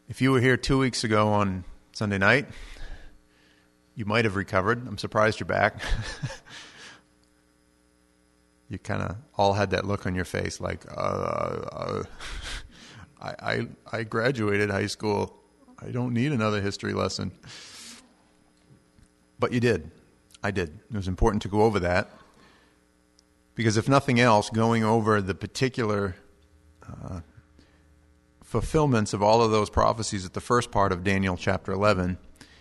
If you were here 2 weeks ago on Sunday night, you might have recovered. I'm surprised you're back. You kind of all had that look on your face like, I graduated high school. I don't need another history lesson. But you did. I did. It was important to go over that. Because if nothing else, going over the particular fulfillments of all of those prophecies at the first part of Daniel chapter 11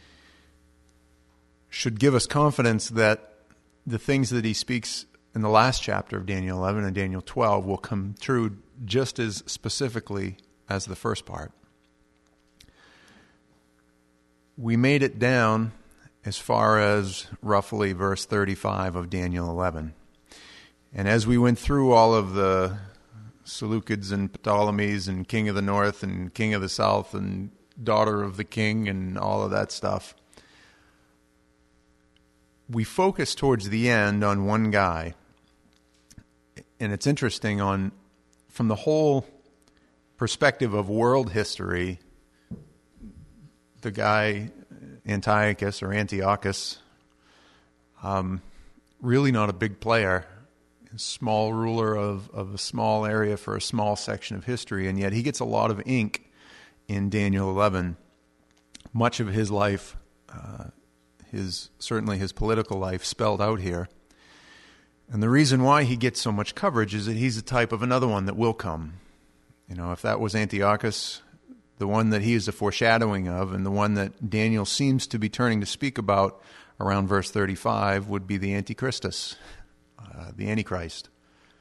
should give us confidence that the things that he speaks in the last chapter of Daniel 11 and Daniel 12 will come true just as specifically as the first part. We made it down as far as roughly verse 35 of Daniel 11. And as we went through all of the Seleucids and Ptolemies and king of the north and king of the south and daughter of the king and all of that stuff, we focused towards the end on one guy. And it's interesting, from the whole perspective of world history, the guy Antiochus, really not a big player, small ruler of a small area for a small section of history, and yet he gets a lot of ink in Daniel 11. Much of his life, certainly his political life, spelled out here. And the reason why he gets so much coverage is that he's a type of another one that will come. You know, if that was Antiochus, the one that he is a foreshadowing of, and the one that Daniel seems to be turning to speak about around verse 35 would be the Antichristus, the Antichrist.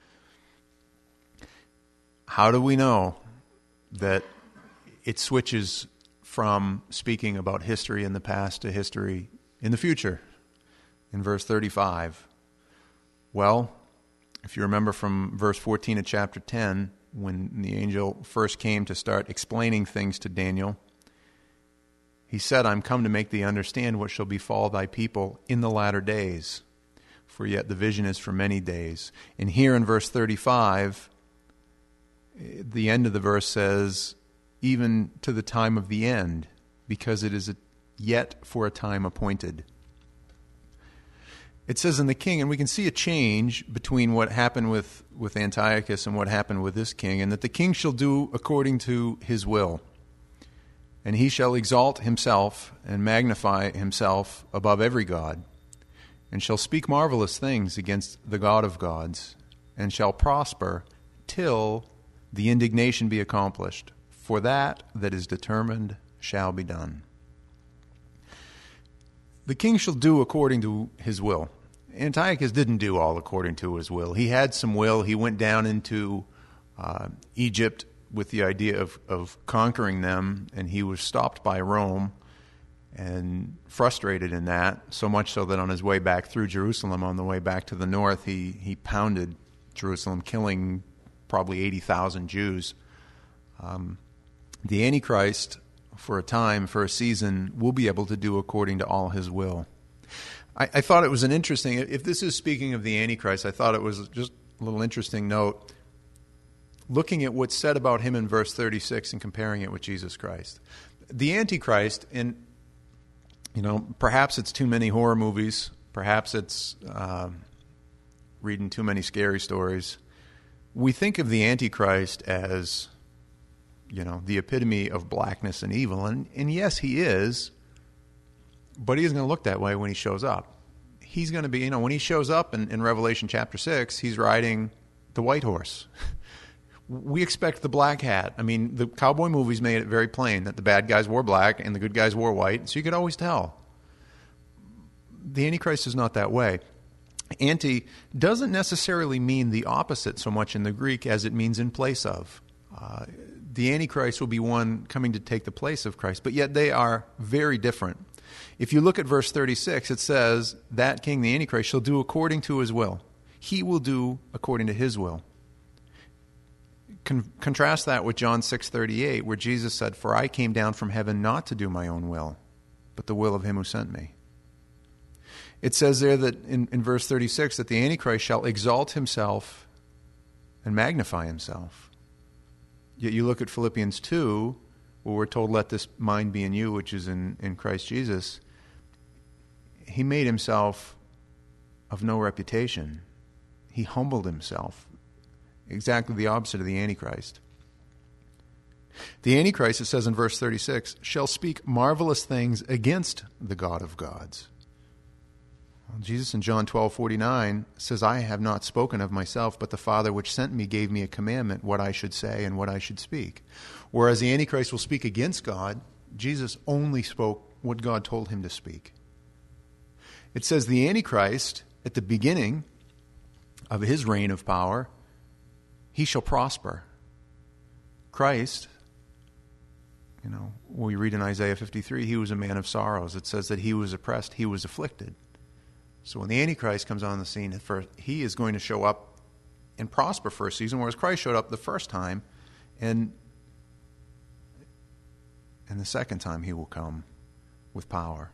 How do we know that it switches from speaking about history in the past to history in the future in verse 35? Well, if you remember from verse 14 of chapter 10, when the angel first came to start explaining things to Daniel, he said, I'm come to make thee understand what shall befall thy people in the latter days, for yet the vision is for many days. And here in verse 35, the end of the verse says, even to the time of the end, because it is yet for a time appointed. It says in the king, and we can see a change between what happened with Antiochus and what happened with this king, and that the king shall do according to his will. And he shall exalt himself and magnify himself above every god, and shall speak marvelous things against the God of gods, and shall prosper till the indignation be accomplished. For that is determined shall be done. The king shall do according to his will. Antiochus didn't do all according to his will. He had some will. He went down into Egypt with the idea of conquering them, and he was stopped by Rome and frustrated in that, so much so that on his way back through Jerusalem, on the way back to the north, he pounded Jerusalem, killing probably 80,000 Jews. The Antichrist, for a time, for a season, will be able to do according to all his will. I thought it was an interesting, if this is speaking of the Antichrist, I thought it was just a little interesting note, looking at what's said about him in verse 36 and comparing it with Jesus Christ. The Antichrist, and perhaps it's too many horror movies, perhaps it's reading too many scary stories. We think of the Antichrist as, the epitome of blackness and evil, and yes, he is, but he isn't going to look that way when he shows up. He's going to be, when he shows up in Revelation chapter 6, he's riding the white horse. We expect the black hat. I mean, the cowboy movies made it very plain that the bad guys wore black and the good guys wore white, so you could always tell. The Antichrist is not that way. Anti doesn't necessarily mean the opposite so much in the Greek as it means in place of. The Antichrist will be one coming to take the place of Christ, but yet they are very different. If you look at verse 36, it says, that king, the Antichrist, shall do according to his will. He will do according to his will. Contrast that with John 6:38, where Jesus said, for I came down from heaven not to do my own will, but the will of him who sent me. It says there that in verse 36 that the Antichrist shall exalt himself and magnify himself. Yet you look at Philippians 2, where we're told, let this mind be in you, which is in Christ Jesus, he made himself of no reputation. He humbled himself. Exactly the opposite of the Antichrist. The Antichrist, it says in verse 36, shall speak marvelous things against the God of gods. Well, Jesus in John 12:49 says, I have not spoken of myself, but the Father which sent me gave me a commandment, what I should say and what I should speak. Whereas the Antichrist will speak against God, Jesus only spoke what God told him to speak. It says the Antichrist, at the beginning of his reign of power, he shall prosper. Christ, we read in Isaiah 53, he was a man of sorrows. It says that he was oppressed, he was afflicted. So when the Antichrist comes on the scene, at first, he is going to show up and prosper for a season, whereas Christ showed up the first time, and the second time he will come with power.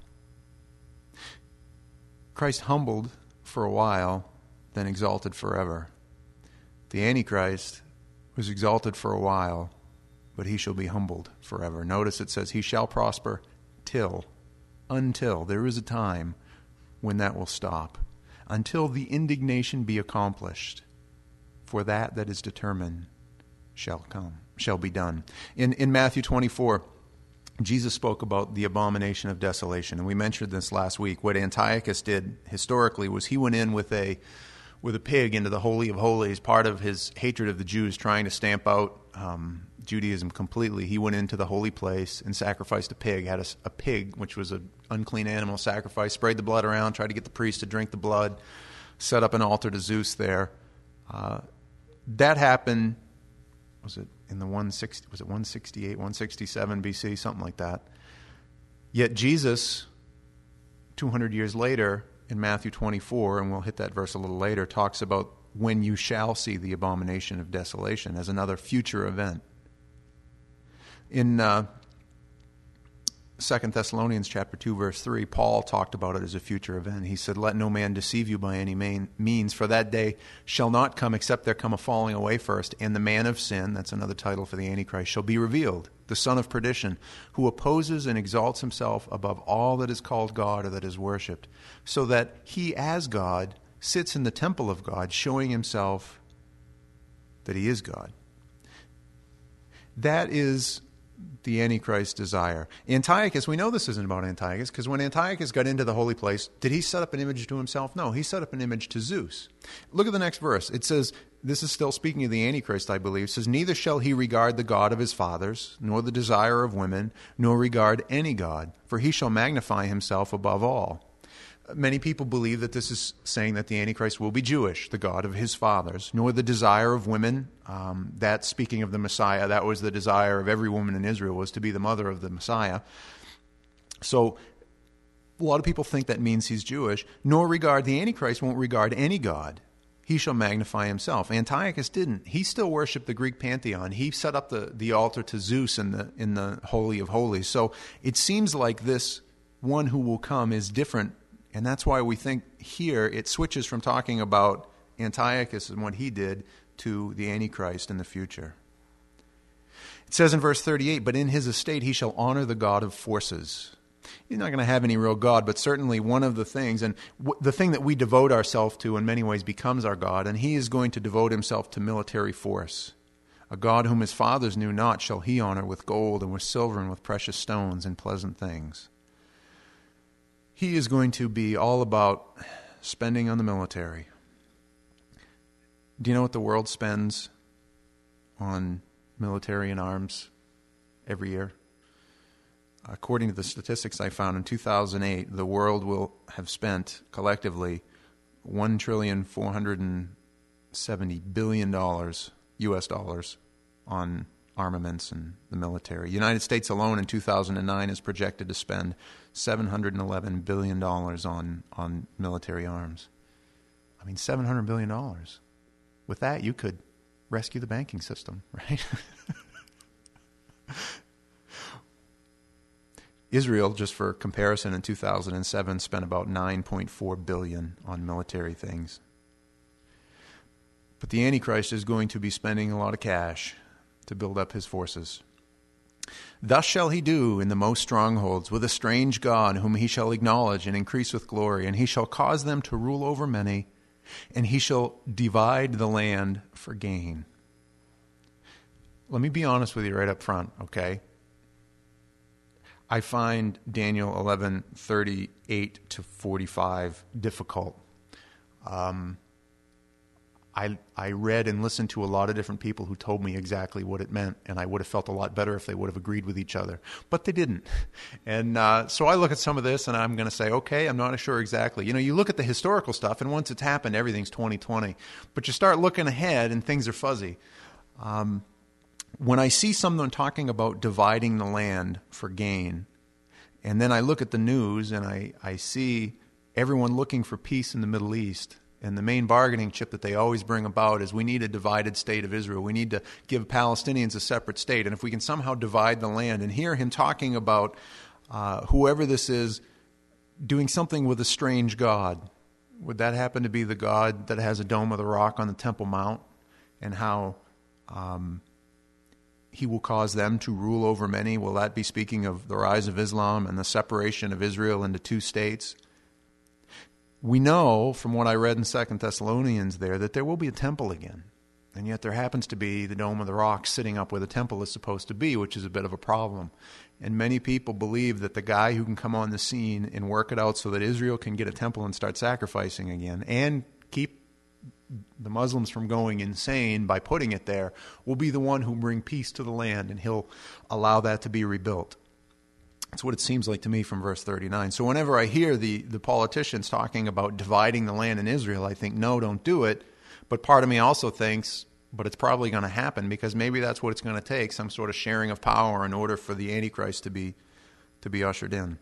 Christ humbled for a while, then exalted forever. The Antichrist was exalted for a while, but he shall be humbled forever. Notice it says he shall prosper until. There is a time when that will stop. Until the indignation be accomplished. For that is determined shall be done. In Matthew 24, Jesus spoke about the abomination of desolation, and we mentioned this last week. What Antiochus did historically was he went in with a pig into the Holy of Holies, part of his hatred of the Jews, trying to stamp out Judaism completely. He went into the holy place and sacrificed a pig, had a pig, which was an unclean animal sacrifice, sprayed the blood around, tried to get the priest to drink the blood, set up an altar to Zeus there. That happened, was it 168, 167 BC, something like that. Yet Jesus, 200 years later, in Matthew 24, and we'll hit that verse a little later, talks about when you shall see the abomination of desolation as another future event. In 2 Thessalonians chapter 2, verse 3, Paul talked about it as a future event. He said, let no man deceive you by any means, for that day shall not come except there come a falling away first, and the man of sin, that's another title for the Antichrist, shall be revealed, the son of perdition, who opposes and exalts himself above all that is called God or that is worshipped, so that he as God sits in the temple of God, showing himself that he is God. That is the Antichrist's desire. Antiochus, we know this isn't about Antiochus, because when Antiochus got into the holy place, did he set up an image to himself? No, he set up an image to Zeus. Look at the next verse. It says, this is still speaking of the Antichrist, I believe. It says, neither shall he regard the God of his fathers, nor the desire of women, nor regard any God, for he shall magnify himself above all. Many people believe that this is saying that the Antichrist will be Jewish, the God of his fathers, nor the desire of women. That, speaking of the Messiah, that was the desire of every woman in Israel, was to be the mother of the Messiah. So a lot of people think that means he's Jewish. Nor regard, the Antichrist won't regard any God. He shall magnify himself. Antiochus didn't. He still worshipped the Greek pantheon. He set up the altar to Zeus in the Holy of Holies. So it seems like this one who will come is different. And that's why we think here it switches from talking about Antiochus and what he did to the Antichrist in the future. It says in verse 38, but in his estate he shall honor the God of forces. He's not going to have any real God, but certainly one of the things, and the thing that we devote ourselves to in many ways becomes our God, and he is going to devote himself to military force. A God whom his fathers knew not shall he honor with gold and with silver and with precious stones and pleasant things. He is going to be all about spending on the military. Do you know what the world spends on military and arms every year? According to the statistics I found in 2008, the world will have spent collectively $1,470 billion US dollars on armaments and the military. The United States alone in 2009 is projected to spend $711 billion on military arms. I mean, $700 billion. With that, you could rescue the banking system, right? Israel, just for comparison, in 2007 spent about $9.4 billion on military things. But the Antichrist is going to be spending a lot of cash to build up his forces. Thus shall he do in the most strongholds with a strange God, whom he shall acknowledge and increase with glory. And he shall cause them to rule over many, and he shall divide the land for gain. Let me be honest with you right up front, okay? I find Daniel 11:38 to 45 difficult. I read and listened to a lot of different people who told me exactly what it meant, and I would have felt a lot better if they would have agreed with each other. But they didn't. And so I look at some of this, and I'm going to say, okay, I'm not sure exactly. You know, you look at the historical stuff, and once it's happened, everything's 2020. But you start looking ahead, and things are fuzzy. When I see someone talking about dividing the land for gain, and then I look at the news, and I see everyone looking for peace in the Middle East, and the main bargaining chip that they always bring about is we need a divided state of Israel. We need to give Palestinians a separate state. And if we can somehow divide the land, and hear him talking about whoever this is doing something with a strange God, would that happen to be the God that has a dome of the rock on the Temple Mount, and how he will cause them to rule over many? Will that be speaking of the rise of Islam and the separation of Israel into two states? We know from what I read in 2 Thessalonians there that there will be a temple again. And yet there happens to be the Dome of the Rock sitting up where the temple is supposed to be, which is a bit of a problem. And many people believe that the guy who can come on the scene and work it out so that Israel can get a temple and start sacrificing again and keep the Muslims from going insane by putting it there will be the one who will bring peace to the land, and he'll allow that to be rebuilt. That's what it seems like to me from verse 39. So whenever I hear the politicians talking about dividing the land in Israel, I think, no, don't do it. But part of me also thinks, but it's probably going to happen, because maybe that's what it's going to take, some sort of sharing of power in order for the Antichrist to be ushered in.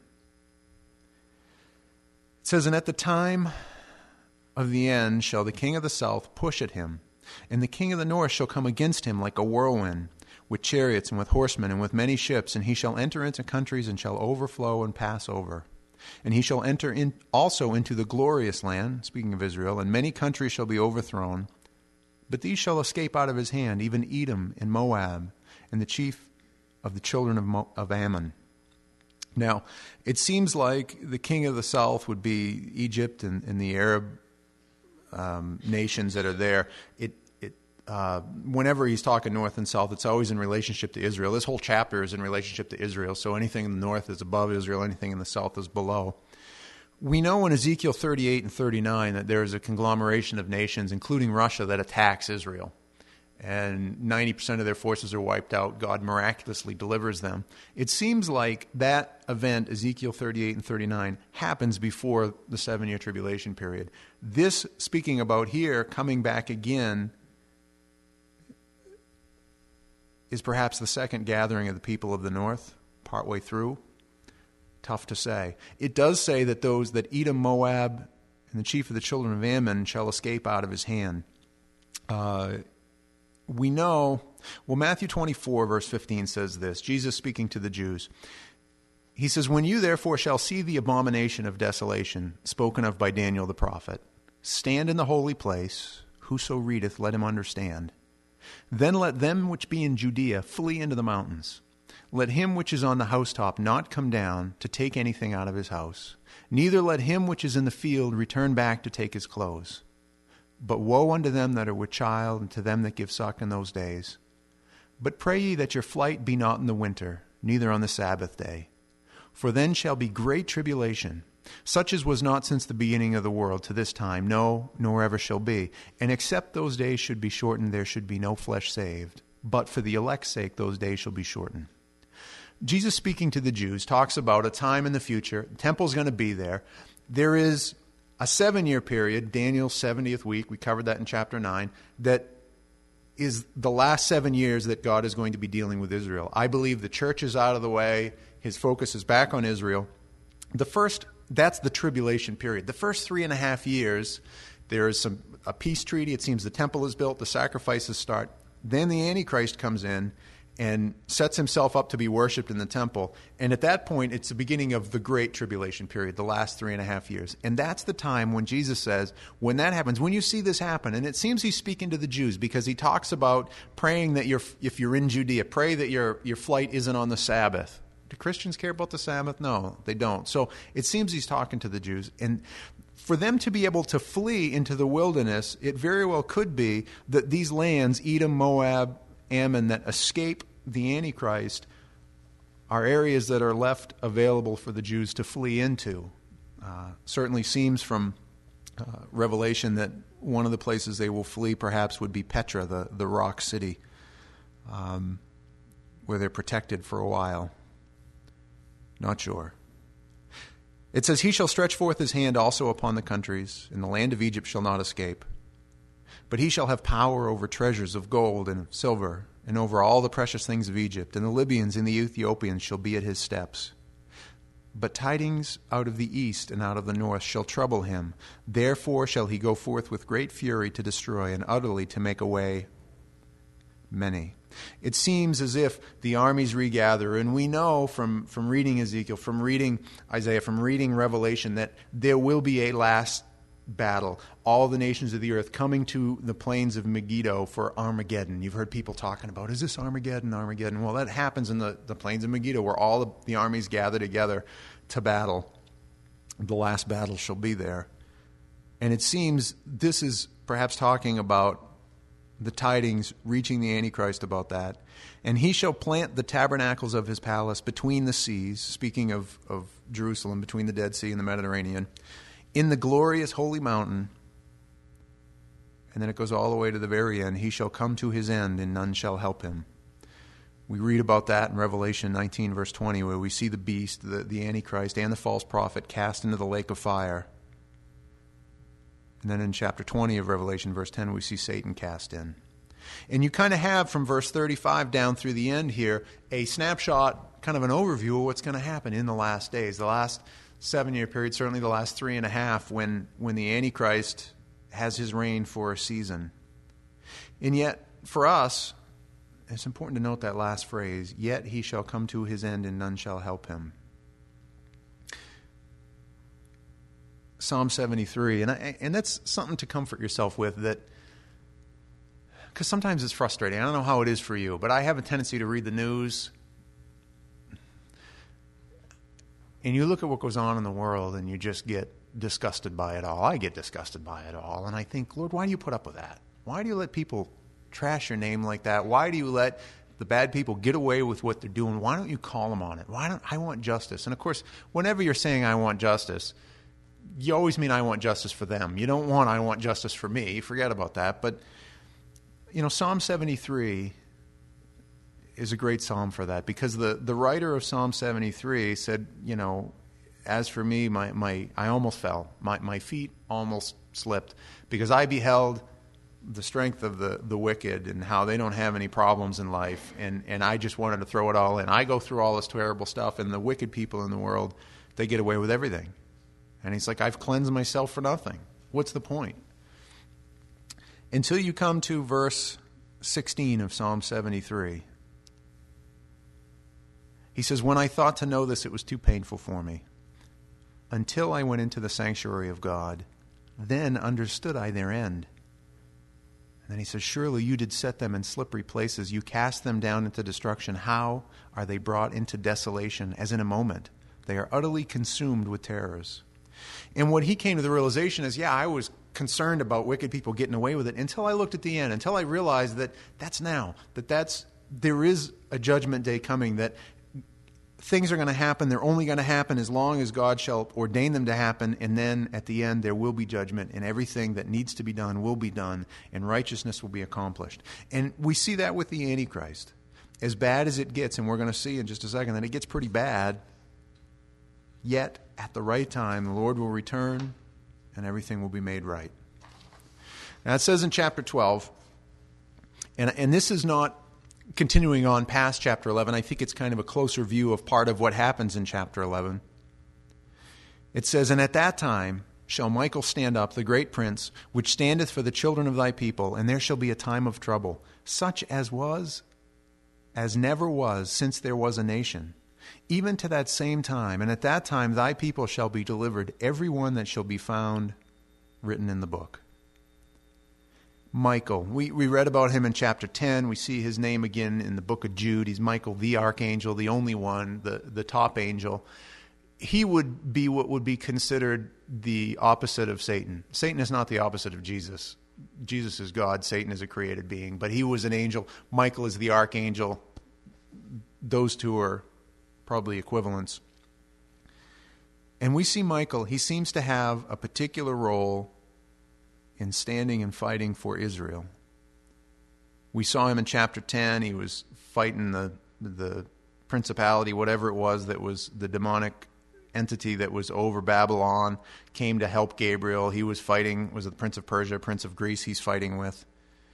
It says, and at the time of the end shall the king of the south push at him, and the king of the north shall come against him like a whirlwind, with chariots and with horsemen and with many ships, and he shall enter into countries and shall overflow and pass over. And he shall enter in also into the glorious land, speaking of Israel, and many countries shall be overthrown. But these shall escape out of his hand, even Edom and Moab, and the chief of the children of Ammon. Now, it seems like the king of the south would be Egypt and the Arab nations that are there. Whenever he's talking north and south, it's always in relationship to Israel. This whole chapter is in relationship to Israel. So anything in the north is above Israel, anything in the south is below. We know in Ezekiel 38 and 39 that there is a conglomeration of nations, including Russia, that attacks Israel. And 90% of their forces are wiped out. God miraculously delivers them. It seems like that event, Ezekiel 38 and 39, happens before the 7-year tribulation period. This, speaking about here, coming back again, is perhaps the second gathering of the people of the north, partway through. Tough to say. It does say that those that Edom, Moab, and the chief of the children of Ammon shall escape out of his hand. We know, well, Matthew 24, verse 15 says this, Jesus speaking to the Jews. He says, when you therefore shall see the abomination of desolation, spoken of by Daniel the prophet, stand in the holy place, whoso readeth, let him understand. Then let them which be in Judea flee into the mountains. Let him which is on the housetop not come down to take anything out of his house. Neither let him which is in the field return back to take his clothes. But woe unto them that are with child, and to them that give suck in those days. But pray ye that your flight be not in the winter, neither on the Sabbath day. For then shall be great tribulation, such as was not since the beginning of the world to this time, no, nor ever shall be. And except those days should be shortened, there should be no flesh saved. But for the elect's sake, those days shall be shortened. Jesus, speaking to the Jews, talks about a time in the future. The temple's going to be there. There is a 7-year period, Daniel's 70th week, we covered that in chapter 9, that is the last 7 years that God is going to be dealing with Israel. I believe the church is out of the way. His focus is back on Israel. That's the tribulation period. The first 3.5 years, there is a peace treaty. It seems the temple is built, the sacrifices start. Then the Antichrist comes in, and sets himself up to be worshipped in the temple. And at that point, it's the beginning of the Great Tribulation period, the last 3.5 years. And that's the time when Jesus says, when that happens, when you see this happen, and it seems he's speaking to the Jews because he talks about praying that if you're in Judea, pray that your flight isn't on the Sabbath. Do Christians care about the Sabbath? No, they don't. So it seems he's talking to the Jews. And for them to be able to flee into the wilderness, it very well could be that these lands, Edom, Moab, Ammon, that escape the Antichrist are areas that are left available for the Jews to flee into. Certainly seems from Revelation that one of the places they will flee perhaps would be Petra, the rock city, where they're protected for a while. Not sure. It says, he shall stretch forth his hand also upon the countries, and the land of Egypt shall not escape. But he shall have power over treasures of gold and of silver, and over all the precious things of Egypt, and the Libyans and the Ethiopians shall be at his steps. But tidings out of the east and out of the north shall trouble him. Therefore shall he go forth with great fury to destroy, and utterly to make away many. It seems as if the armies regather, and we know from reading Ezekiel, from reading Isaiah, from reading Revelation, that there will be a last battle. All the nations of the earth coming to the plains of Megiddo for Armageddon. You've heard people talking about, is this Armageddon? Well, that happens in the plains of Megiddo, where all the armies gather together to battle. The last battle shall be there. And it seems this is perhaps talking about the tidings reaching the Antichrist about that. And he shall plant the tabernacles of his palace between the seas, speaking of Jerusalem, between the Dead Sea and the Mediterranean, in the glorious holy mountain. And then it goes all the way to the very end. He shall come to his end, and none shall help him. We read about that in Revelation 19, verse 20, where we see the beast, the Antichrist, and the false prophet cast into the lake of fire. And then in chapter 20 of Revelation, verse 10, we see Satan cast in. And you kind of have, from verse 35 down through the end here, a snapshot, kind of an overview of what's going to happen in the last days. The last 7-year period, certainly the last 3.5, when the Antichrist has his reign for a season. And yet, for us, it's important to note that last phrase, yet he shall come to his end and none shall help him. Psalm 73, and that's something to comfort yourself with, that because sometimes it's frustrating. I don't know how it is for you, but I have a tendency to read the news, and you look at what goes on in the world, and you just get disgusted by it all. I get disgusted by it all, and I think, Lord, why do you put up with that? Why do you let people trash your name like that? Why do you let the bad people get away with what they're doing? Why don't you call them on it? I want justice. And of course, whenever you're saying I want justice, you always mean I want justice for them. You don't want I want justice for me. Forget about that. But, Psalm 73 is a great psalm for that, because the writer of Psalm 73 said, as for me, I almost fell. My feet almost slipped, because I beheld the strength of the wicked and how they don't have any problems in life. And I just wanted to throw it all in. I go through all this terrible stuff, and the wicked people in the world, they get away with everything. And he's like, I've cleansed myself for nothing. What's the point? Until you come to verse 16 of Psalm 73. He says, when I thought to know this, it was too painful for me. Until I went into the sanctuary of God, then understood I their end. And then he says, surely you did set them in slippery places. You cast them down into destruction. How are they brought into desolation? As in a moment. They are utterly consumed with terrors. And what he came to the realization is, I was concerned about wicked people getting away with it until I looked at the end, until I realized that that's now, there is a judgment day coming, that things are going to happen. They're only going to happen as long as God shall ordain them to happen, and then at the end there will be judgment, and everything that needs to be done will be done, and righteousness will be accomplished. And we see that with the Antichrist. As bad as it gets, and we're going to see in just a second that it gets pretty bad, yet at the right time the Lord will return and everything will be made right. Now it says in chapter 12, and this is not continuing on past chapter 11. I think it's kind of a closer view of part of what happens in chapter 11. It says, and at that time shall Michael stand up, the great prince, which standeth for the children of thy people, and there shall be a time of trouble, such as was as never was since there was a nation, even to that same time. And at that time thy people shall be delivered, every one that shall be found written in the book. Michael, we read about him in chapter 10. We see his name again in the book of Jude. He's Michael, the archangel, the only one, the top angel. He would be what would be considered the opposite of Satan. Satan is not the opposite of Jesus. Jesus is God. Satan is a created being. But he was an angel. Michael is the archangel. Those two are probably equivalents. And we see Michael, he seems to have a particular role in standing and fighting for Israel. We saw him in chapter 10. He was fighting the principality, whatever it was, that was the demonic entity that was over Babylon, came to help Gabriel. He was fighting, was it the Prince of Persia, Prince of Greece he's fighting with.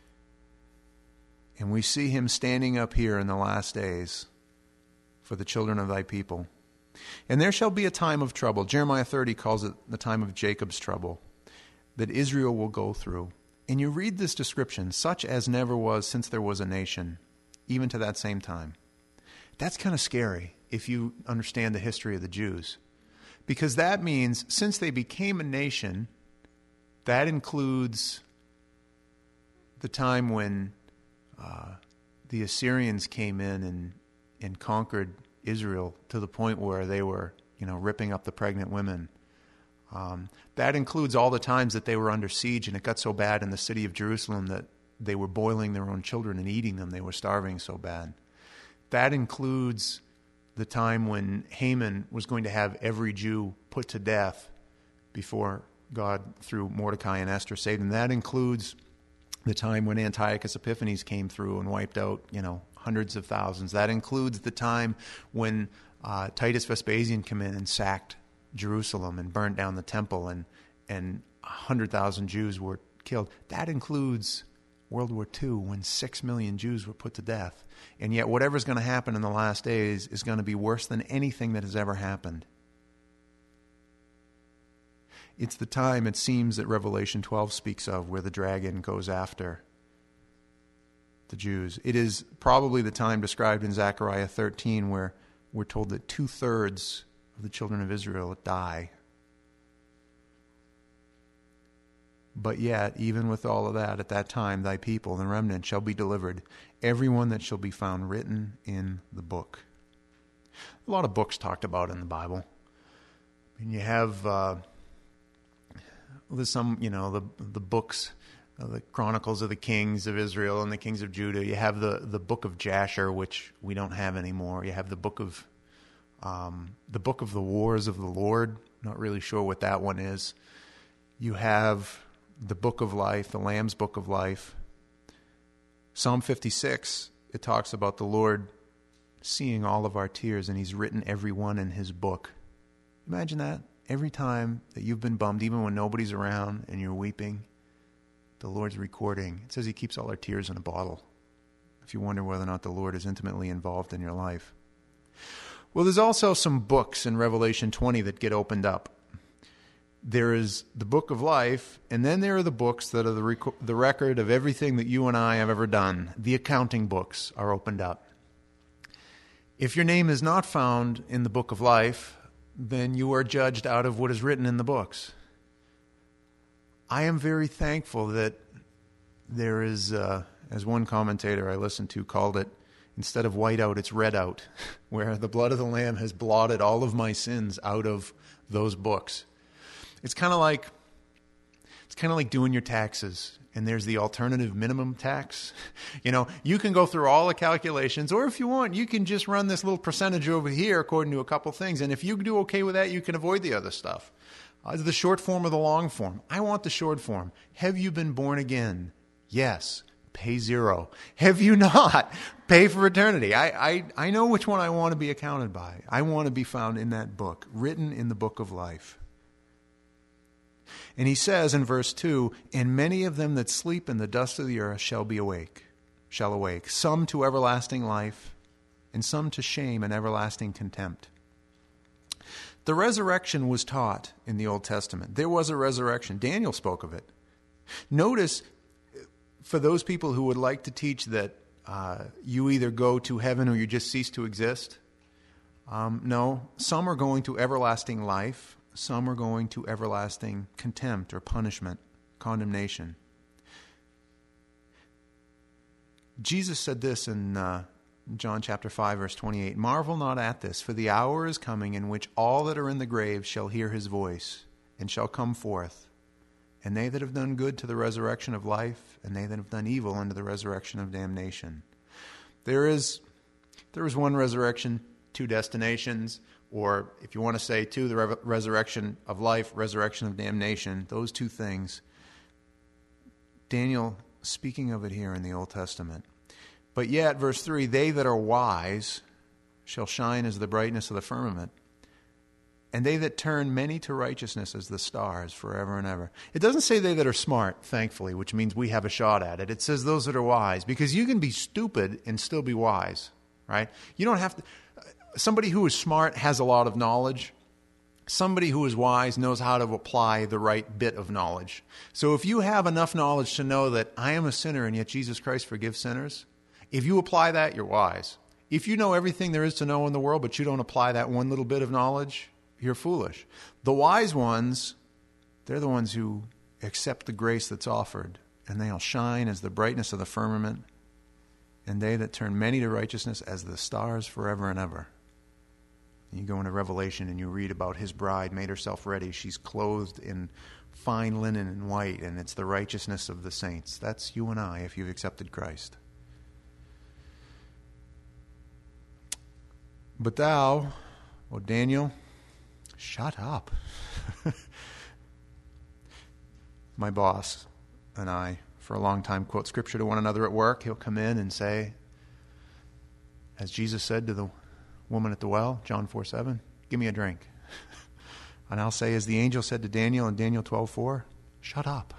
And we see him standing up here in the last days for the children of thy people. And there shall be a time of trouble. Jeremiah 30 calls it the time of Jacob's trouble, that Israel will go through. And you read this description, such as never was since there was a nation, even to that same time. That's kind of scary if you understand the history of the Jews. Because that means since they became a nation, that includes the time when the Assyrians came in and conquered Israel to the point where they were, ripping up the pregnant women. That includes all the times that they were under siege, and it got so bad in the city of Jerusalem that they were boiling their own children and eating them. They were starving so bad. That includes the time when Haman was going to have every Jew put to death before God, through Mordecai and Esther, saved them. That includes the time when Antiochus Epiphanes came through and wiped out, hundreds of thousands. That includes the time when Titus Vespasian came in and sacked Jerusalem and burnt down the temple, and 100,000 Jews were killed. That includes World War II, when 6 million Jews were put to death. And yet whatever's going to happen in the last days is going to be worse than anything that has ever happened. It's the time, it seems, that Revelation 12 speaks of, where the dragon goes after the Jews. It is probably the time described in Zechariah 13 where we're told that 2/3 of the children of Israel die. But yet, even with all of that, at that time, thy people, the remnant, shall be delivered, every one that shall be found written in the book. A lot of books talked about in the Bible. And you have there's some, the books, the Chronicles of the Kings of Israel and the Kings of Judah. You have the book of Jasher, which we don't have anymore. You have the book of the Wars of the Lord. Not really sure what that one is. You have the book of life, the Lamb's book of life. Psalm 56, it talks about the Lord seeing all of our tears, and he's written every one in his book. Imagine that. Every time that you've been bummed, even when nobody's around and you're weeping, the Lord's recording. It says he keeps all our tears in a bottle. If you wonder whether or not the Lord is intimately involved in your life. Well, there's also some books in Revelation 20 that get opened up. There is the book of life, and then there are the books that are the record of everything that you and I have ever done. The accounting books are opened up. If your name is not found in the book of life, then you are judged out of what is written in the books. I am very thankful that there is, as one commentator I listened to called it, instead of white out, it's red out, where the blood of the Lamb has blotted all of my sins out of those books. It's kind of like doing your taxes, and there's the alternative minimum tax. You can go through all the calculations, or if you want, you can just run this little percentage over here according to a couple things, and if you do okay with that, you can avoid the other stuff. The short form or the long form? I want the short form. Have you been born again? Yes. Pay 0. Have you not? Pay for eternity. I know which one I want to be accounted by. I want to be found in that book, written in the book of life. And he says in verse 2, and many of them that sleep in the dust of the earth shall awake, some to everlasting life, and some to shame and everlasting contempt. The resurrection was taught in the Old Testament. There was a resurrection. Daniel spoke of it. Notice, for those people who would like to teach that you either go to heaven or you just cease to exist. No, some are going to everlasting life. Some are going to everlasting contempt or punishment, condemnation. Jesus said this in John chapter 5, verse 28, "Marvel not at this, for the hour is coming in which all that are in the grave shall hear his voice, and shall come forth, and they that have done good to the resurrection of life, and they that have done evil unto the resurrection of damnation." There is one resurrection, two destinations, or if you want to say two, the resurrection of life, resurrection of damnation, those two things. Daniel speaking of it here in the Old Testament. But yet, verse 3, "They that are wise shall shine as the brightness of the firmament, and they that turn many to righteousness as the stars forever and ever." It doesn't say they that are smart, thankfully, which means we have a shot at it. It says those that are wise, because you can be stupid and still be wise, right? You don't have to. Somebody who is smart has a lot of knowledge. Somebody who is wise knows how to apply the right bit of knowledge. So if you have enough knowledge to know that I am a sinner and yet Jesus Christ forgives sinners, if you apply that, you're wise. If you know everything there is to know in the world, but you don't apply that one little bit of knowledge, you're foolish. The wise ones, they're the ones who accept the grace that's offered, and they'll shine as the brightness of the firmament, and they that turn many to righteousness as the stars forever and ever. You go into Revelation and you read about his bride made herself ready. She's clothed in fine linen and white, and it's the righteousness of the saints. That's you and I if you've accepted Christ. "But thou, O Daniel," shut up. My boss and I, for a long time, quote scripture to one another at work. He'll come in and say, as Jesus said to the woman at the well, John 4:7, "Give me a drink." And I'll say, as the angel said to Daniel in Daniel 12:4, "Shut up."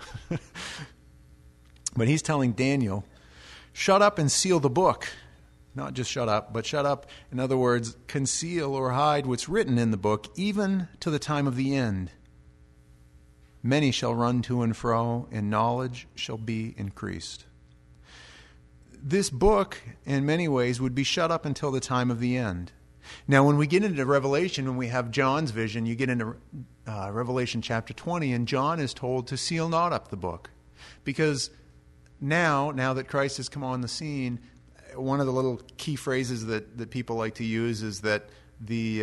But he's telling Daniel, shut up and seal the book. Not just shut up, but shut up, in other words, conceal or hide what's written in the book, even to the time of the end. "Many shall run to and fro, and knowledge shall be increased." This book, in many ways, would be shut up until the time of the end. Now, when we get into Revelation, when we have John's vision, you get into Revelation chapter 20, and John is told to seal not up the book. Because now that Christ has come on the scene, one of the little key phrases that people like to use is that the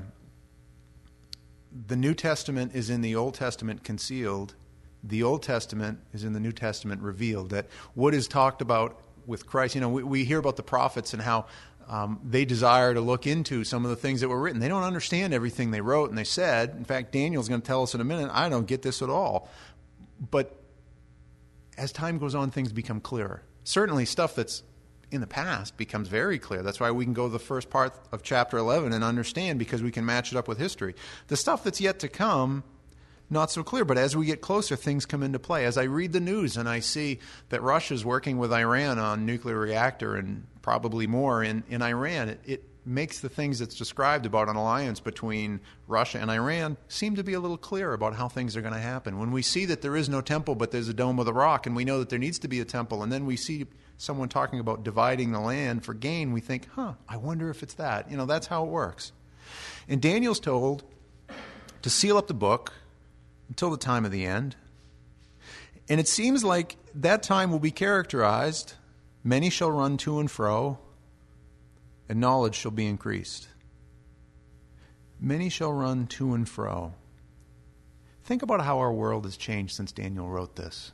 New Testament is in the Old Testament concealed. The Old Testament is in the New Testament revealed. That what is talked about with Christ, we hear about the prophets and how they desire to look into some of the things that were written. They don't understand everything they wrote and they said. In fact, Daniel's going to tell us in a minute, I don't get this at all. But as time goes on, things become clearer. Certainly stuff that's in the past becomes very clear. That's why we can go to the first part of chapter 11 and understand, because we can match it up with history. The stuff that's yet to come, not so clear. But as we get closer, things come into play. As I read the news and I see that Russia's working with Iran on nuclear reactor and probably more in Iran, it makes the things that's described about an alliance between Russia and Iran seem to be a little clearer about how things are going to happen. When we see that there is no temple but there's a dome of the rock, and we know that there needs to be a temple, and then we see someone talking about dividing the land for gain, we think, I wonder if it's that. That's how it works. And Daniel's told to seal up the book until the time of the end. And it seems like that time will be characterized, many shall run to and fro, and knowledge shall be increased. Many shall run to and fro. Think about how our world has changed since Daniel wrote this.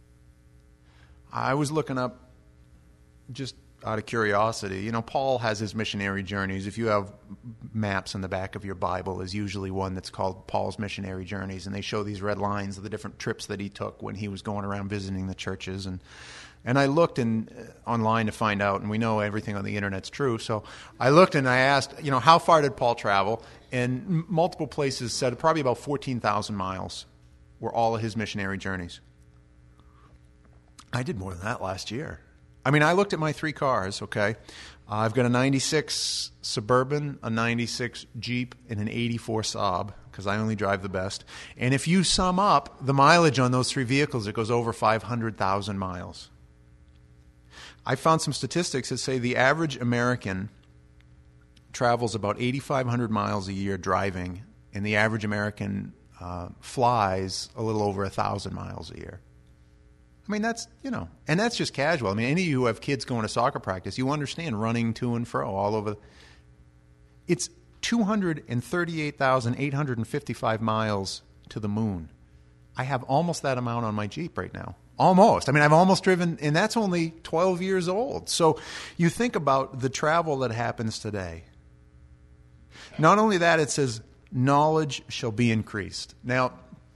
I was looking up, just out of curiosity, Paul has his missionary journeys. If you have maps in the back of your Bible, is usually one that's called Paul's Missionary Journeys, and they show these red lines of the different trips that he took when he was going around visiting the churches. And I looked online to find out, and we know everything on the internet's true. So I looked and I asked, how far did Paul travel? And multiple places said probably about 14,000 miles were all of his missionary journeys. I did more than that last year. I looked at my 3 cars, okay? I've got a 96 Suburban, a 96 Jeep, and an 84 Saab, because I only drive the best. And if you sum up the mileage on those 3 vehicles, it goes over 500,000 miles. I found some statistics that say the average American travels about 8,500 miles a year driving, and the average American flies a little over 1,000 miles a year. I mean, that's, and that's just casual. I mean, any of you who have kids going to soccer practice, you understand running to and fro all over. It's 238,855 miles to the moon. I have almost that amount on my Jeep right now. Almost. I mean, I've almost driven, and that's only 12 years old. So you think about the travel that happens today. Not only that, it says, knowledge shall be increased. Now,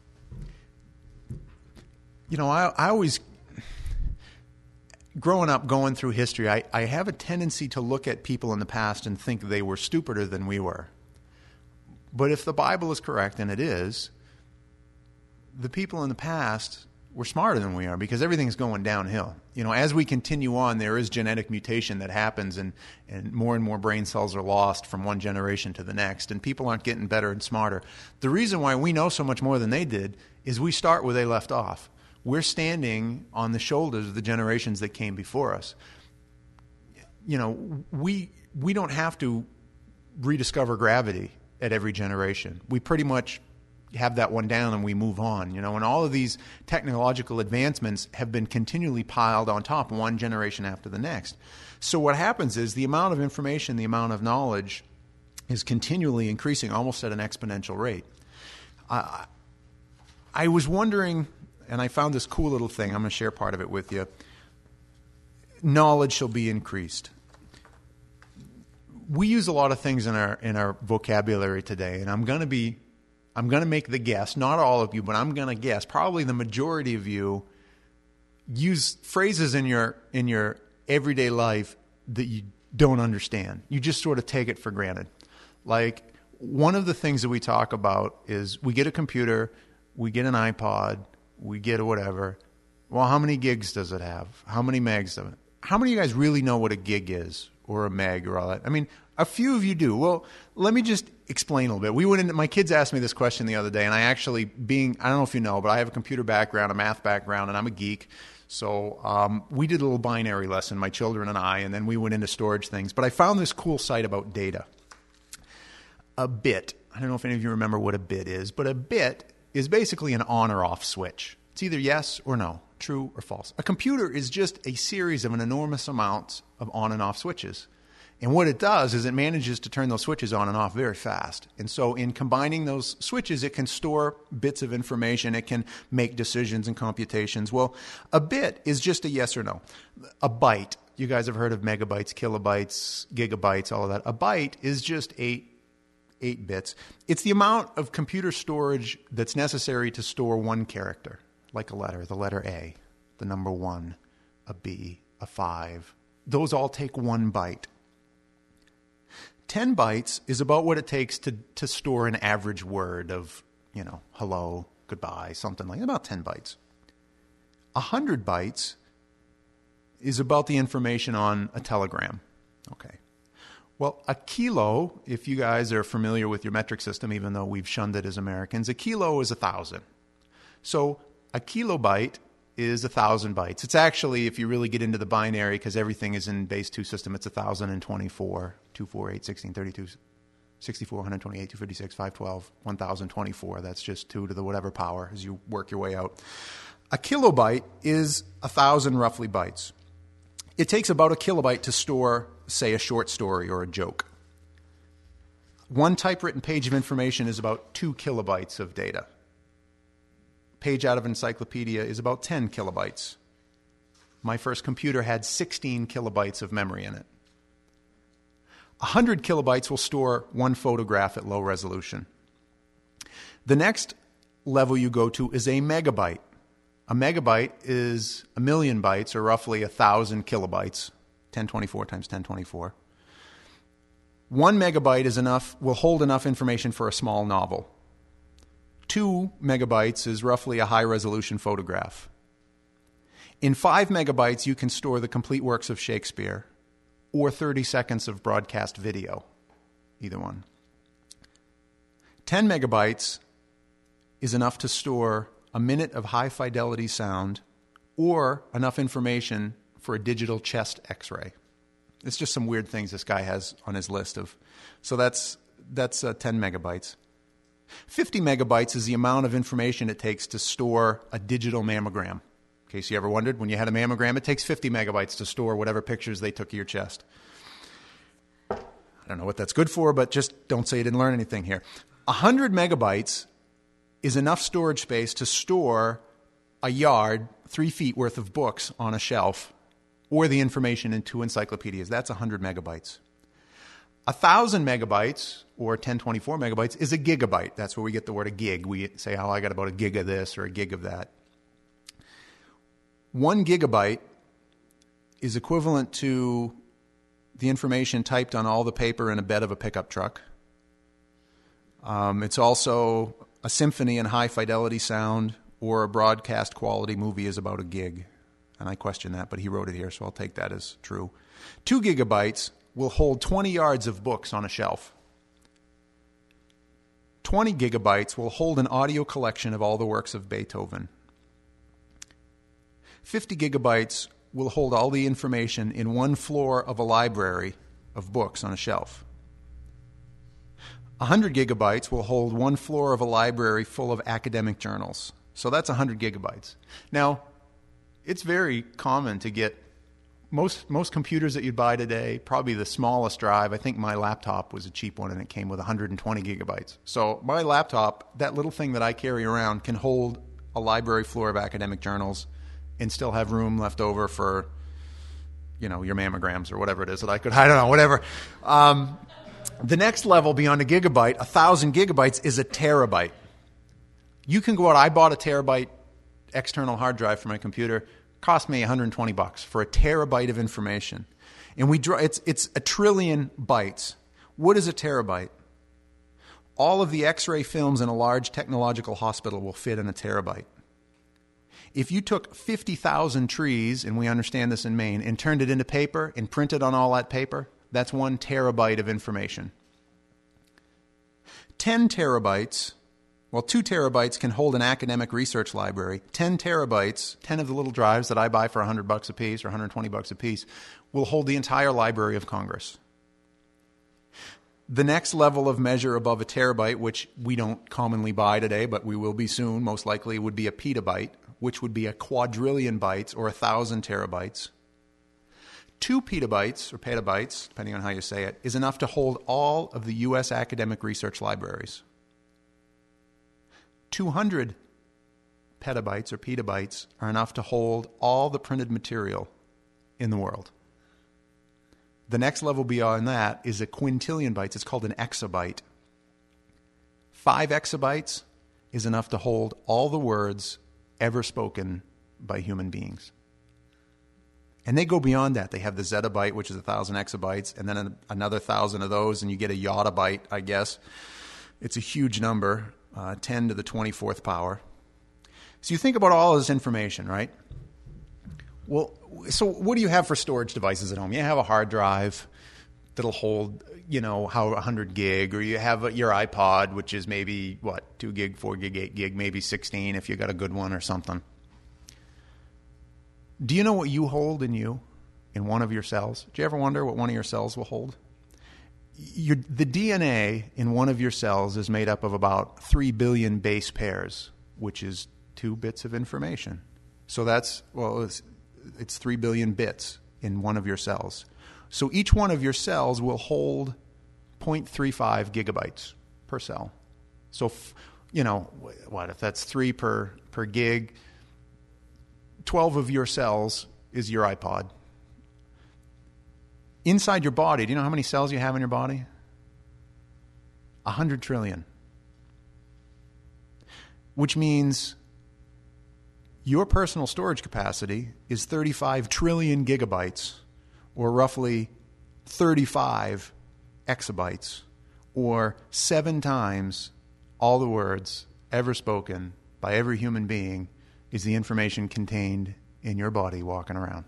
I always, growing up, going through history, I have a tendency to look at people in the past and think they were stupider than we were. But if the Bible is correct, and it is, the people in the past were smarter than we are because everything's going downhill. As we continue on, there is genetic mutation that happens, and more brain cells are lost from one generation to the next, and people aren't getting better and smarter. The reason why we know so much more than they did is we start where they left off. We're standing on the shoulders of the generations that came before us. We don't have to rediscover gravity at every generation. We pretty much have that one down and we move on, and all of these technological advancements have been continually piled on top one generation after the next. So what happens is the amount of information, the amount of knowledge is continually increasing almost at an exponential rate. I was wondering, and I found this cool little thing. I'm going to share part of it with you. Knowledge shall be increased. We use a lot of things in our vocabulary today, and I'm going to make the guess, not all of you, but I'm going to guess probably the majority of you use phrases in your everyday life that you don't understand. You just sort of take it for granted. Like, one of the things that we talk about is we get a computer, we get an iPod, we get a whatever. Well, how many gigs does it have? How many megs of it? How many of you guys really know what a gig is or a meg or all that? I mean, a few of you do. Well, let me just explain a little bit. My kids asked me this question the other day, and I don't know if you know, but I have a computer background, a math background, and I'm a geek. So we did a little binary lesson, my children and I, and then we went into storage things. But I found this cool site about data. A bit. I don't know if any of you remember what a bit is, but a bit is basically an on or off switch. It's either yes or no, true or false. A computer is just a series of an enormous amount of on and off switches. And what it does is it manages to turn those switches on and off very fast. And so in combining those switches, it can store bits of information. It can make decisions and computations. Well, a bit is just a yes or no. A byte, you guys have heard of megabytes, kilobytes, gigabytes, all of that. A byte is just eight bits. It's the amount of computer storage that's necessary to store one character, like a letter, the letter A, the number 1, a B, a 5. Those all take 1 byte. 10 bytes is about what it takes to store an average word of, hello, goodbye, something like that, about 10 bytes. 100 bytes is about the information on a telegram. Okay. Well, a kilo, if you guys are familiar with your metric system, even though we've shunned it as Americans, a kilo is 1,000. So a kilobyte is 1,000 bytes. It's actually, if you really get into the binary, because everything is in base 2 system, it's 1,024, 248, 16, 32, 64, 128, 256, 512, 1,024. That's just 2 to the whatever power as you work your way out. A kilobyte is 1,000 roughly bytes. It takes about a kilobyte to store, say, a short story or a joke. One typewritten page of information is about 2 kilobytes of data. Page out of an encyclopedia is about 10 kilobytes. My first computer had 16 kilobytes of memory in it. 100 kilobytes will store 1 photograph at low resolution. The next level you go to is a megabyte. A megabyte is 1,000,000 bytes, or roughly 1,000 kilobytes, 1024 times 1024. 1 megabyte will hold enough information for a small novel. 2 megabytes is roughly a high-resolution photograph. In 5 megabytes, you can store the complete works of Shakespeare or 30 seconds of broadcast video, either one. 10 megabytes is enough to store a minute of high-fidelity sound or enough information for a digital chest X-ray. It's just some weird things this guy has on his list of. So that's 10 megabytes. 50 megabytes is the amount of information it takes to store a digital mammogram. In case you ever wondered, when you had a mammogram, it takes 50 megabytes to store whatever pictures they took of your chest. I don't know what that's good for, but just don't say you didn't learn anything here. 100 megabytes is enough storage space to store a yard, 3 feet worth of books on a shelf, or the information in 2 encyclopedias. That's 100 megabytes. 1,000 megabytes, or 1024 megabytes, is a gigabyte. That's where we get the word a gig. We say, oh, I got about a gig of this or a gig of that. 1 gigabyte is equivalent to the information typed on all the paper in a bed of a pickup truck. It's also a symphony in high-fidelity sound, or a broadcast quality movie is about a gig. And I question that, but he wrote it here, so I'll take that as true. 2 gigabytes will hold 20 yards of books on a shelf. 20 gigabytes will hold an audio collection of all the works of Beethoven. 50 gigabytes will hold all the information in 1 floor of a library of books on a shelf. 100 gigabytes will hold 1 floor of a library full of academic journals. So that's 100 gigabytes. Now, it's very common to get most computers that you'd buy today, probably the smallest drive. I think my laptop was a cheap one and it came with 120 gigabytes. So my laptop, that little thing that I carry around, can hold a library floor of academic journals and still have room left over for, your mammograms or whatever it is that I don't know, whatever. The next level beyond a gigabyte, 1,000 gigabytes, is a terabyte. You can go out, I bought a terabyte external hard drive for my computer, cost me $120 for a terabyte of information. And it's a trillion bytes. What is a terabyte? All of the X-ray films in a large technological hospital will fit in a terabyte. If you took 50,000 trees, and we understand this in Maine, and turned it into paper and printed on all that paper, that's 1 terabyte of information. 10 terabytes, 2 terabytes can hold an academic research library. 10 terabytes, 10 of the little drives that I buy for $100 a piece or $120 a piece, will hold the entire Library of Congress. The next level of measure above a terabyte, which we don't commonly buy today, but we will be soon, most likely, would be a petabyte, which would be a quadrillion bytes or 1,000 terabytes. 2 petabytes, or petabytes, depending on how you say it, is enough to hold all of the U.S. academic research libraries. 200 petabytes or petabytes are enough to hold all the printed material in the world. The next level beyond that is a quintillion bytes. It's called an exabyte. 5 exabytes is enough to hold all the words ever spoken by human beings. And they go beyond that. They have the zettabyte, which is 1,000 exabytes, and then another 1,000 of those, and you get a yottabyte, I guess. It's a huge number, 10 to the 24th power. So you think about all this information, right? Well, so what do you have for storage devices at home? You have a hard drive that'll hold, 100 gig, or you have your iPod, which is maybe, 2 gig, 4 gig, 8 gig, maybe 16 if you got a good one or something. Do you know what you hold in one of your cells? Do you ever wonder what one of your cells will hold? The DNA in one of your cells is made up of about 3 billion base pairs, which is 2 bits of information. So it's 3 billion bits in one of your cells. So each one of your cells will hold 0.35 gigabytes per cell. So, if that's 3 per gig, 12 of your cells is your iPod. Inside your body, do you know how many cells you have in your body? 100 trillion. Which means your personal storage capacity is 35 trillion gigabytes, or roughly 35 exabytes, or 7 times all the words ever spoken by every human being is the information contained in your body walking around.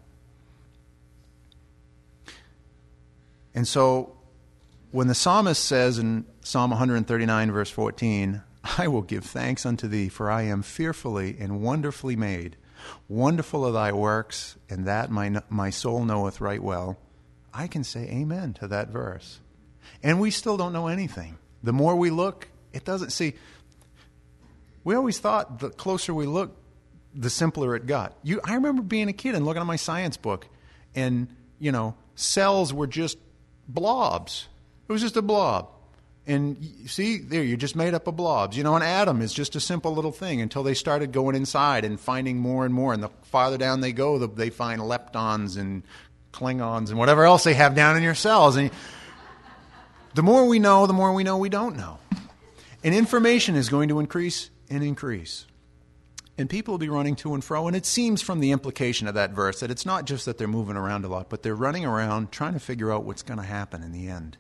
And so when the psalmist says in Psalm 139, verse 14, I will give thanks unto thee, for I am fearfully and wonderfully made. Wonderful are thy works, and that my soul knoweth right well. I can say amen to that verse. And we still don't know anything. The more we look, it doesn't see. We always thought the closer we look, the simpler it got. I remember being a kid and looking at my science book, and, cells were just blobs. It was just a blob. And see, there, you just made up of blobs. An atom is just a simple little thing until they started going inside and finding more and more. And the farther down they go, they find leptons and klingons and whatever else they have down in your cells. And the more we know we don't know. And information is going to increase and increase. And people will be running to and fro. And it seems from the implication of that verse that it's not just that they're moving around a lot, but they're running around trying to figure out what's going to happen in the end.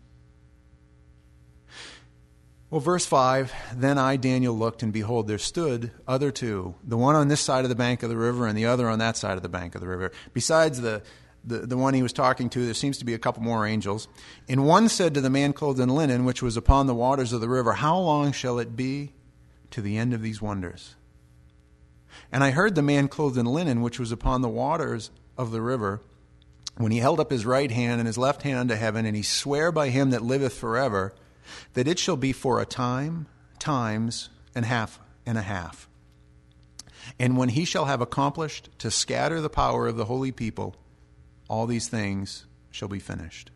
Well, verse 5, then I, Daniel, looked, and behold, there stood other two, the one on this side of the bank of the river and the other on that side of the bank of the river. Besides the one he was talking to, there seems to be a couple more angels. And one said to the man clothed in linen, which was upon the waters of the river, how long shall it be to the end of these wonders? And I heard the man clothed in linen, which was upon the waters of the river, when he held up his right hand and his left hand unto heaven, and he sware by him that liveth forever, that it shall be for a time, times, and half and a half. And when he shall have accomplished to scatter the power of the holy people, all these things shall be finished.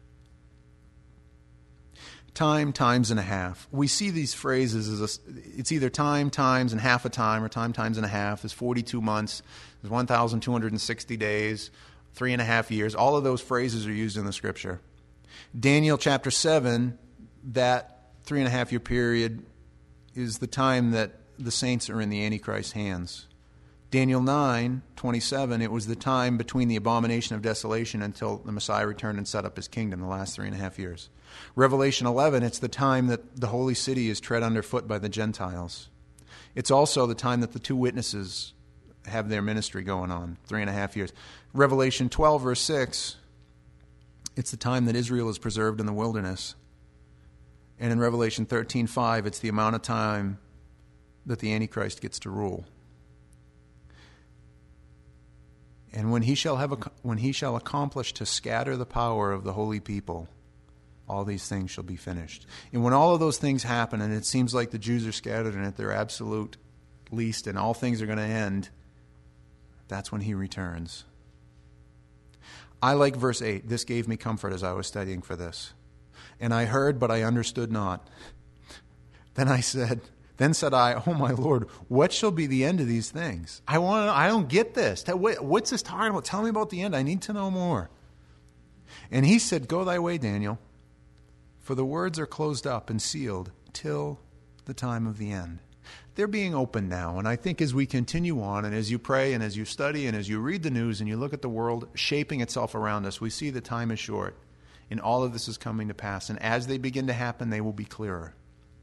Time, times, and a half. We see these phrases as it's either time, times, and half a time, or time, times, and a half. There's 42 months. There's 1,260 days, 3.5 years. All of those phrases are used in the Scripture. Daniel chapter 7, that 3.5 year period is the time that the saints are in the Antichrist's hands. Daniel 9:27, it was the time between the abomination of desolation until the Messiah returned and set up his kingdom, the last 3.5 years. Revelation 11, it's the time that the holy city is tread underfoot by the Gentiles. It's also the time that the two witnesses have their ministry going on, 3.5 years. Revelation 12, verse 6, it's the time that Israel is preserved in the wilderness. And in Revelation 13:5, it's the amount of time that the Antichrist gets to rule. And when he shall accomplish to scatter the power of the holy people, all these things shall be finished. And when all of those things happen, and it seems like the Jews are scattered and at their absolute least, and all things are going to end, that's when he returns. I like verse 8. This gave me comfort as I was studying for this. And I heard, but I understood not. Then said I, oh my Lord, what shall be the end of these things? I don't get this. What's this talking about? Tell me about the end. I need to know more. And he said, go thy way, Daniel, for the words are closed up and sealed till the time of the end. They're being opened now. And I think as we continue on, and as you pray, and as you study, and as you read the news, and you look at the world shaping itself around us, we see the time is short. And all of this is coming to pass. And as they begin to happen, they will be clearer.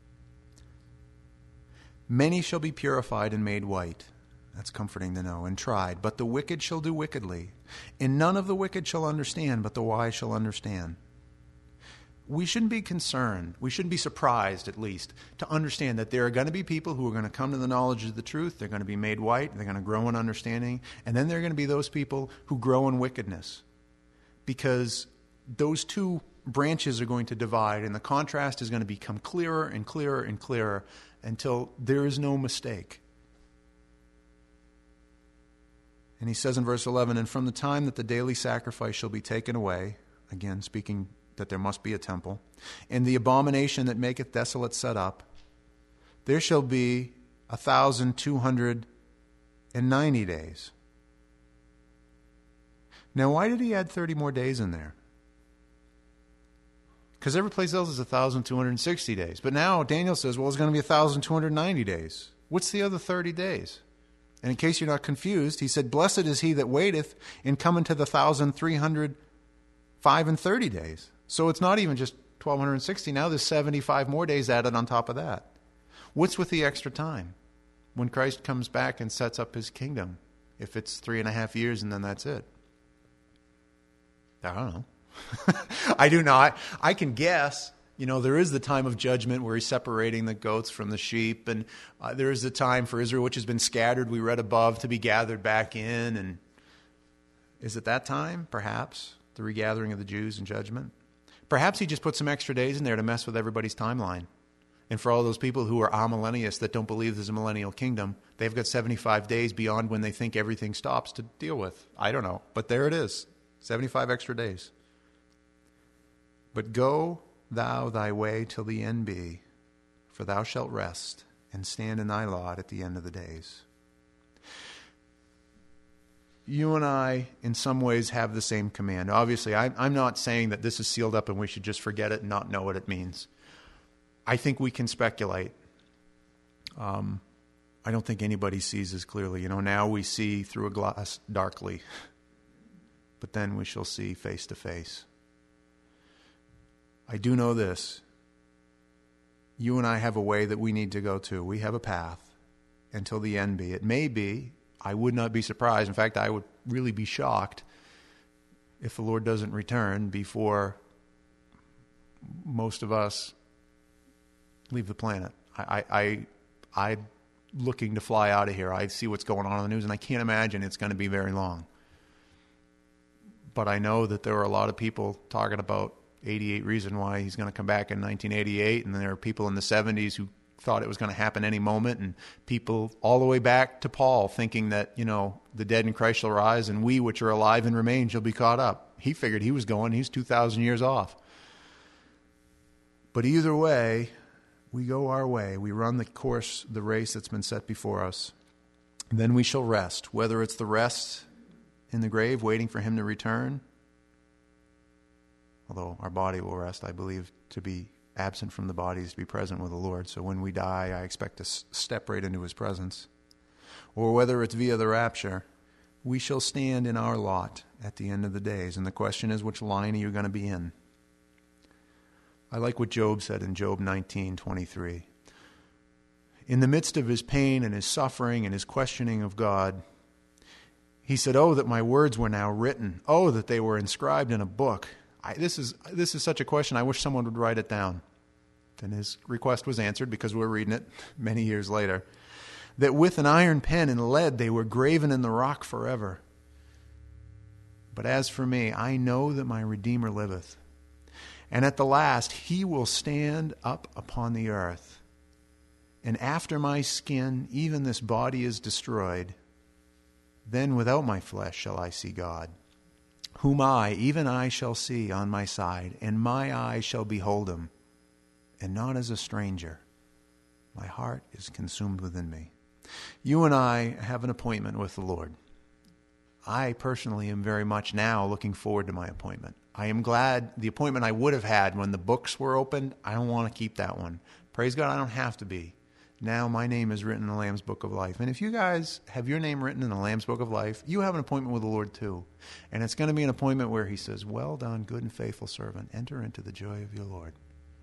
Many shall be purified and made white. That's comforting to know. And tried. But the wicked shall do wickedly. And none of the wicked shall understand, but the wise shall understand. We shouldn't be concerned. We shouldn't be surprised, at least, to understand that there are going to be people who are going to come to the knowledge of the truth. They're going to be made white. They're going to grow in understanding. And then there are going to be those people who grow in wickedness. Because those two branches are going to divide, and the contrast is going to become clearer and clearer and clearer until there is no mistake. And he says in verse 11, and from the time that the daily sacrifice shall be taken away, again speaking that there must be a temple, and the abomination that maketh desolate set up, there shall be 1,290 days. Now, why did he add 30 more days in there? Because every place else is 1,260 days. But now Daniel says, well, it's going to be 1,290 days. What's the other 30 days? And in case you're not confused, he said, blessed is he that waiteth and cometh to the 1,330 days. So it's not even just 1,260. Now there's 75 more days added on top of that. What's with the extra time? When Christ comes back and sets up his kingdom, if it's 3.5 years and then that's it. I don't know. I do not. I can guess. There is the time of judgment where he's separating the goats from the sheep, and there is the time for Israel, which has been scattered, we read above, to be gathered back in. And is it that time, perhaps, the regathering of the Jews in judgment? Perhaps he just put some extra days in there to mess with everybody's timeline. And for all those people who are amillennialists that don't believe there's a millennial kingdom, they've got 75 days beyond when they think everything stops to deal with. I don't know, but there it is, 75 extra days. But go thou thy way till the end be, for thou shalt rest and stand in thy lot at the end of the days. You and I, in some ways, have the same command. Obviously, I'm not saying that this is sealed up and we should just forget it and not know what it means. I think we can speculate. I don't think anybody sees as clearly. Now we see through a glass darkly, but then we shall see face to face. I do know this. You and I have a way that we need to go to. We have a path until the end be. It may be, I would not be surprised. In fact, I would really be shocked if the Lord doesn't return before most of us leave the planet. I'm looking to fly out of here. I see what's going on in the news, and I can't imagine it's going to be very long. But I know that there are a lot of people talking about 88 reason why he's going to come back in 1988, and there are people in the 70s who thought it was going to happen any moment, and people all the way back to Paul thinking that, the dead in Christ shall rise, and we which are alive and remain shall be caught up. He figured he's 2,000 years off. But either way, we go our way. We run the race that's been set before us. Then we shall rest, whether it's the rest in the grave waiting for him to return, although our body will rest, I believe, to be absent from the body is to be present with the Lord. So when we die, I expect to step right into his presence. Or whether it's via the rapture, we shall stand in our lot at the end of the days. And the question is, which line are you going to be in? I like what Job said in Job 19:23. In the midst of his pain and his suffering and his questioning of God, he said, "Oh, that my words were now written. Oh, that they were inscribed in a book." This is such a question. I wish someone would write it down. And his request was answered because we're reading it many years later. That with an iron pen and lead they were graven in the rock forever. But as for me, I know that my Redeemer liveth. And at the last he will stand up upon the earth. And after my skin, even this body is destroyed, then without my flesh shall I see God, whom I, even I, shall see on my side, and my eyes shall behold him, and not as a stranger. My heart is consumed within me. You and I have an appointment with the Lord. I personally am very much now looking forward to my appointment. I am glad the appointment I would have had when the books were opened, I don't want to keep that one. Praise God, I don't have to be. Now my name is written in the Lamb's Book of Life. And if you guys have your name written in the Lamb's Book of Life, you have an appointment with the Lord too. And it's going to be an appointment where he says, "Well done, good and faithful servant. Enter into the joy of your Lord."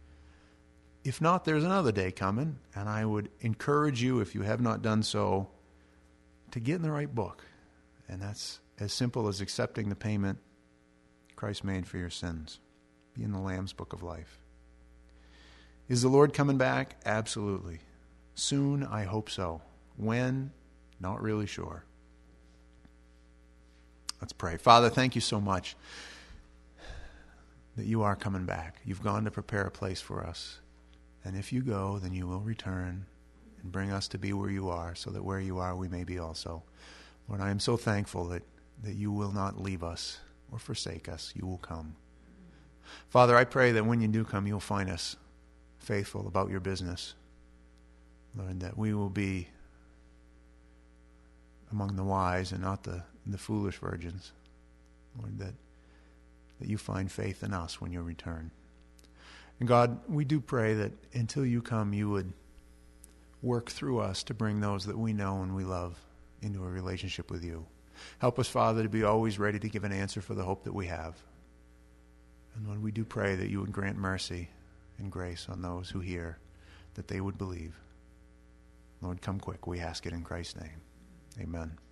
If not, there's another day coming, and I would encourage you, if you have not done so, to get in the right book. And that's as simple as accepting the payment Christ made for your sins. Be in the Lamb's Book of Life. Is the Lord coming back? Absolutely. Soon, I hope so. When? Not really sure. Let's pray. Father, thank you so much that you are coming back. You've gone to prepare a place for us. And if you go, then you will return and bring us to be where you are, so that where you are, we may be also. Lord, I am so thankful that you will not leave us or forsake us. You will come. Father, I pray that when you do come, you'll find us faithful about your business. Lord, that we will be among the wise and not the foolish virgins. Lord, that you find faith in us when you return. And God, we do pray that until you come, you would work through us to bring those that we know and we love into a relationship with you. Help us, Father, to be always ready to give an answer for the hope that we have. And Lord, we do pray that you would grant mercy and grace on those who hear, that they would believe. Lord, come quick. We ask it in Christ's name. Amen.